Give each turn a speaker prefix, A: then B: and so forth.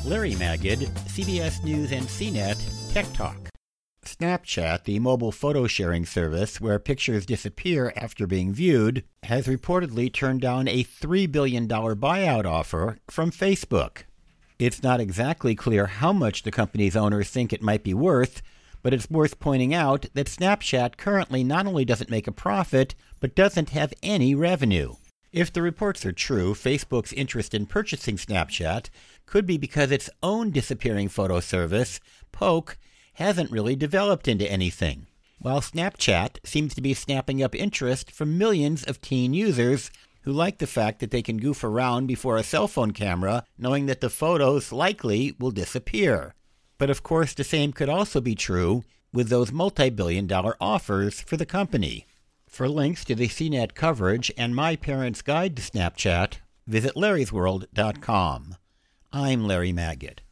A: Larry Magid, CBS News and CNET Tech Talk. Snapchat, the mobile photo sharing service where pictures disappear after being viewed, has reportedly turned down a $3 billion buyout offer from Facebook. It's not exactly clear how much the company's owners think it might be worth, but it's worth pointing out that Snapchat currently not only doesn't make a profit, but doesn't have any revenue. If the reports are true, Facebook's interest in purchasing Snapchat could be because its own disappearing photo service, Poke, hasn't really developed into anything, while Snapchat seems to be snapping up interest from millions of teen users who like the fact that they can goof around before a cell phone camera knowing that the photos likely will disappear. But of course the same could also be true with those multi-billion-dollar offers for the company. For links to the CNET coverage and my parents' guide to Snapchat, visit larrysworld.com. I'm Larry Magid.